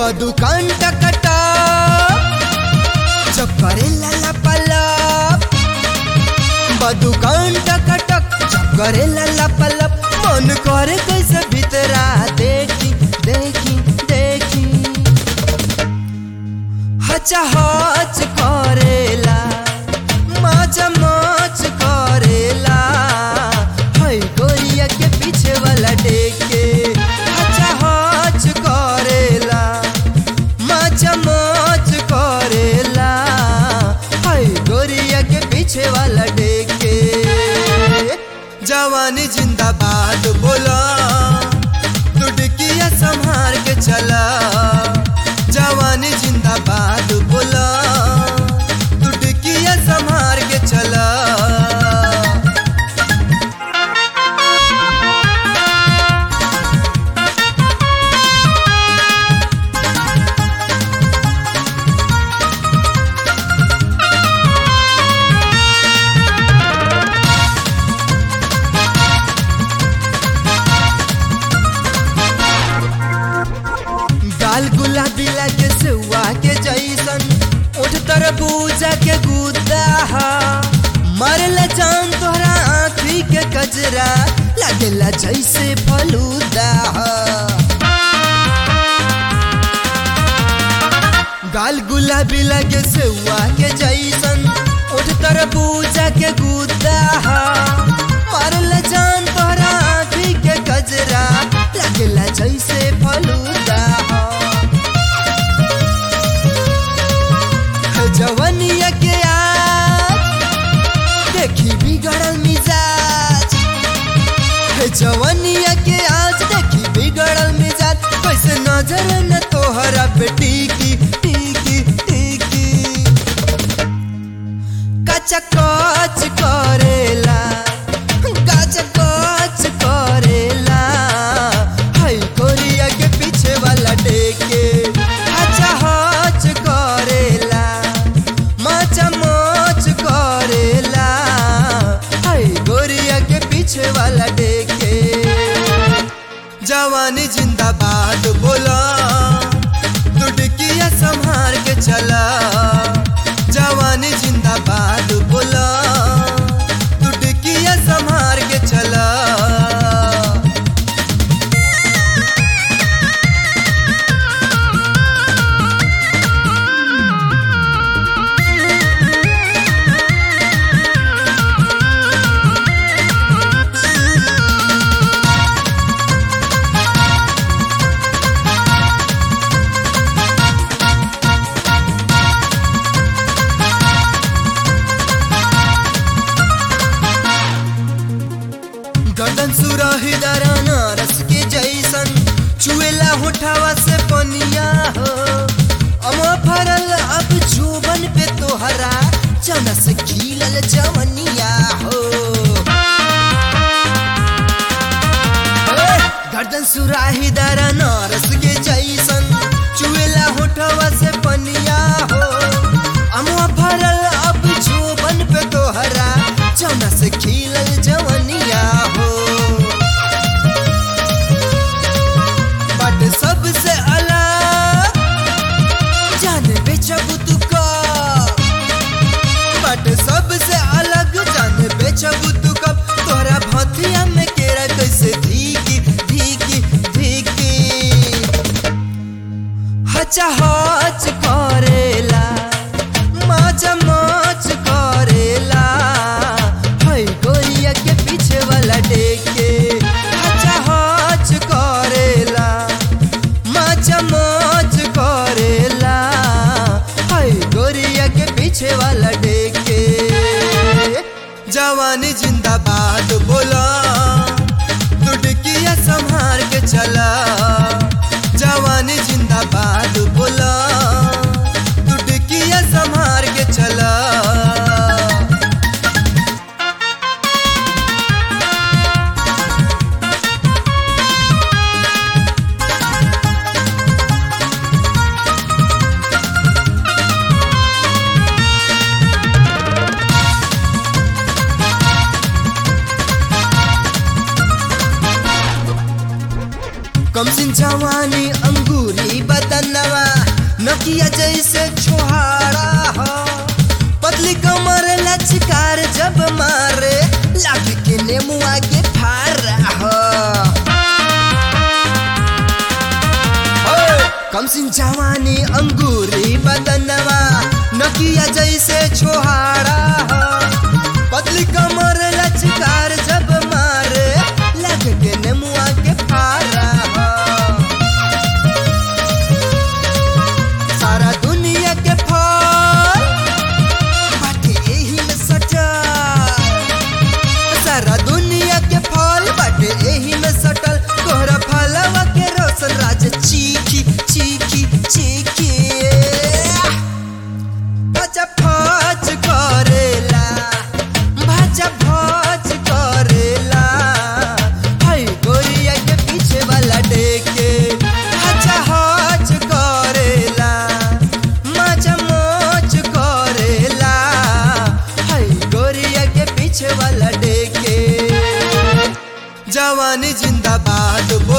बदुकान टकटा जब करे लाला पलप बदुकान टकटक जब करे लाला पलप मन करे कैसे भीतरा देखी देखी देखी हचा हच करेला माचा माच करेला है गोरिया के पीछे वाला डेके हचा हच करेला माचा माच करेला है गोरिया के पीछे वाला डेके जवानी जिंदाबाद बोला दुडकिया संभार के चला जवानी जिंदाबाद बोला दुडकिया संभार के चला गाल गुलाबी लगे सेवा के जैसन उठ तरबूजा के गुद्दा मरला जान तोहरा आँखी के कजरा लगेला जैसे फलूदा गाल गुलाबी लगे सेवा के जैसन उठ तरबूजा के गुद्दा मरला जान तोहरा आँखी के कजरा लगेला जैसे फलूदा जवनिया के आज देखी बिगड़ल मिजाज जवनिया के आज देखी बिगड़ल मिजाज कैसे नजर न तोहरा पे टीकी टीकी टीकी कच कच करेला कच कच करेला है गोरिया के पीछे वाला डेके अच्छा हच करेला माचा मोच करेला है गोरिया के पीछे वाला डेके जवानी जिंदाबाद बोला दुडकिया संभार के चला जवानी जिंदाबाद बोला दुडकिया संभार के चला गर्दन सुराही दराना रस के जैसन चुएला होठावा से पनिया हो अमा फरल अब जुबन पे तोहरा चना से खिलल जवनिया हो गर्दन सुराही दराना रस के जैसन चुएला होठावा से पनिया हो अमा फरल अब जुबन पे तोहरा चना से खिलल जवनिया हो बट सबसे अलग जान बेचबू तू का बट सबसे अलग जान बेचबू तू कब तोहरा भथिया में केरा कैसे धीकी धीकी धीकी हचा हच करेला माचा माच करेला है गोरिया के पीछे वाला डेके हचा हच करेला माचा माच करेला है गोरिया के पीछे वाला डेके जवानी जिंदाबाद बोला दुडकिया संभार के चला जवानी जिंदाबाद बोला कमसिन जवानी अंगूरी बदनवा नकिया जैसे छोहाड़ा हो पतली कमर लचकार जब मारे लागे के नेमुआ के फारा हो कमसिन जवानी अंगूरी बदनवा नकिया जैसे छोहाड़ा हो पतली कमर लचकार जब मारे लागे के नेमुआ के फारा हो सारा दुनिया के फल बाटे एही में सटल सारा दुनिया के फल बाटे एही में सटल तोहरा फलवा के रोशन राज चीखी चीखी चीखी भाजा भज करेला भाजा भज करेला हाय गोरिया के पीछे वाला डेके भाजा हज करेला माजा मोच करेला हाय गोरिया के पीछे वाला डेके जवानी जिंदाबाद